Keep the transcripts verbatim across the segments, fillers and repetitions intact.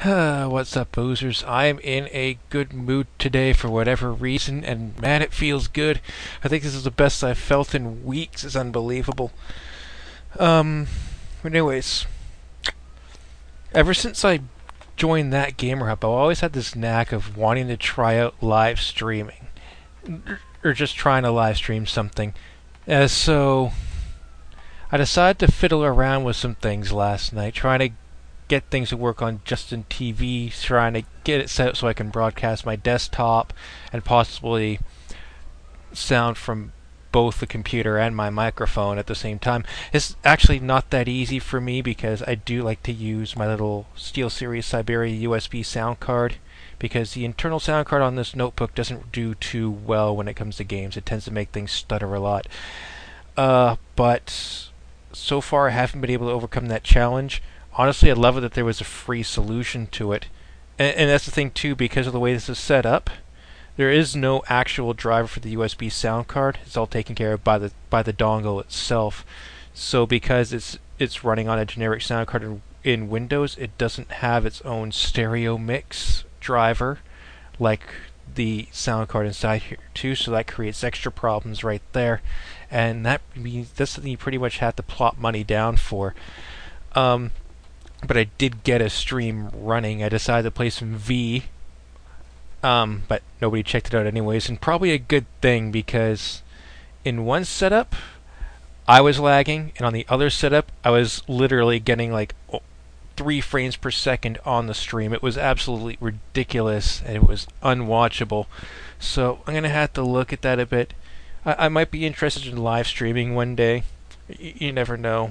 What's up, boozers? I'm in a good mood today for whatever reason, and man, it feels good. I think this is the best I've felt in weeks. It's unbelievable. Um, but anyways, ever since I joined that Gamer Hub, I've always had this knack of wanting to try out live streaming, or just trying to live stream something. Uh, so, I decided to fiddle around with some things last night, trying to get things to work on Justin T V, trying to get it set up so I can broadcast my desktop and possibly sound from both the computer and my microphone at the same time. It's actually not that easy for me because I do like to use my little SteelSeries Siberia U S B sound card, because the internal sound card on this notebook doesn't do too well when it comes to games. It tends to make things stutter a lot. Uh, but so far I haven't been able to overcome that challenge. Honestly, I love it that there was a free solution to it. And, and that's the thing, too, because of the way this is set up, there is no actual driver for the U S B sound card. It's all taken care of by the by the dongle itself. So because it's it's running on a generic sound card in, in Windows, it doesn't have its own stereo mix driver like the sound card inside here, too. So that creates extra problems right there. And that means that's something you pretty much have to plop money down for. Um... But I did get a stream running. I decided to play some V, um, but nobody checked it out anyways, and probably a good thing, because in one setup I was lagging, and on the other setup I was literally getting like oh, three frames per second on the stream. It was absolutely ridiculous, and it was unwatchable. So I'm gonna have to look at that a bit. I, I might be interested in live streaming one day. Y- you never know.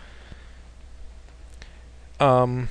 Um,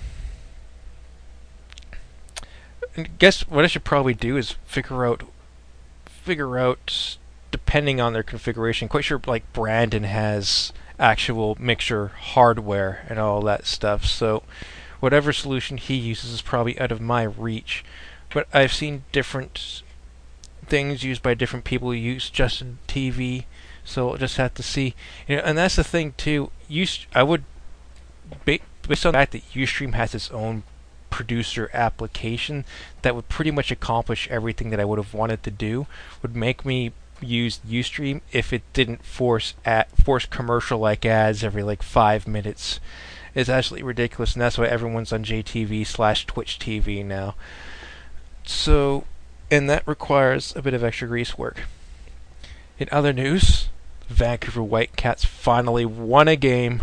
and guess what I should probably do is figure out, figure out, depending on their configuration. Quite sure, like, Brandon has actual mixer hardware and all that stuff. So, whatever solution he uses is probably out of my reach. But I've seen different things used by different people who use Justin T V. So I'll just have to see. You know, and that's the thing too. Use I would. Ba- Based on the fact that Ustream has its own producer application that would pretty much accomplish everything that I would have wanted to do, would make me use Ustream if it didn't force at force commercial like ads every like five minutes. It's absolutely ridiculous, and that's why everyone's on J T V slash Twitch T V now. So, and that requires a bit of extra grease work. In other news, Vancouver Whitecaps finally won a game.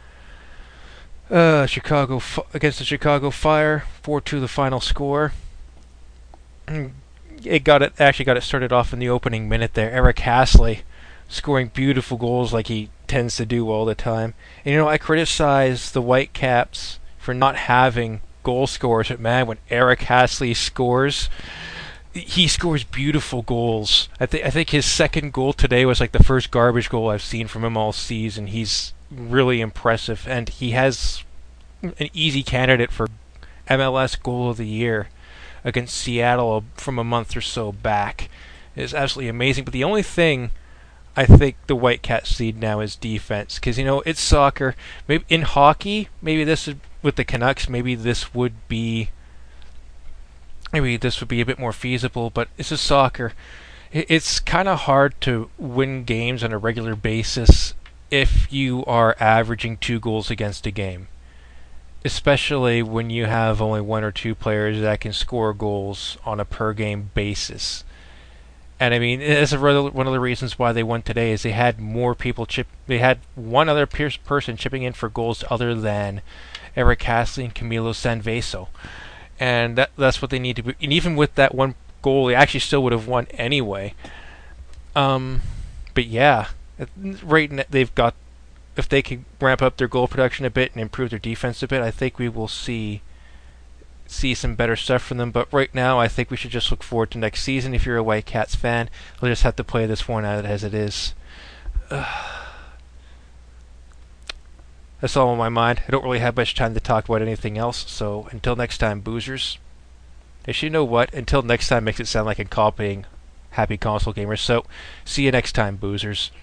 Uh, Chicago f- against the Chicago Fire, four two the final score. It got it actually got it started off in the opening minute there. Eric Hasley scoring beautiful goals like he tends to do all the time. And you know, I criticize the Whitecaps for not having goal scorers, but man, when Eric Hasley scores, he scores beautiful goals. I think I think his second goal today was like the first garbage goal I've seen from him all season. He's really impressive, and he has an easy candidate for M L S Goal of the Year against Seattle from a month or so back. It's absolutely amazing. But the only thing I think the Whitecaps need now is defense, because you know it's soccer. Maybe in hockey, maybe this is with the Canucks. Maybe this would be maybe this would be a bit more feasible. But this is soccer. It's kind of hard to win games on a regular basis if you are averaging two goals against a game, especially when you have only one or two players that can score goals on a per game basis. And I mean, that's one of the reasons why they won today, is they had more people chip. They had one other person chipping in for goals other than Eric Hasley and Camilo Sanveso, and that, that's what they need to be. And even with that one goal, they actually still would have won anyway. Um, but yeah. Right now, they've got, if they can ramp up their goal production a bit and improve their defense a bit, I think we will see see some better stuff from them. But right now, I think we should just look forward to next season. If you're a Whitecaps fan, we'll just have to play this one out as it is. Uh, that's all on my mind. I don't really have much time to talk about anything else, so until next time, boozers. Actually, you know what? Until next time makes it sound like I'm copying Happy Console Gamers, so see you next time, boozers.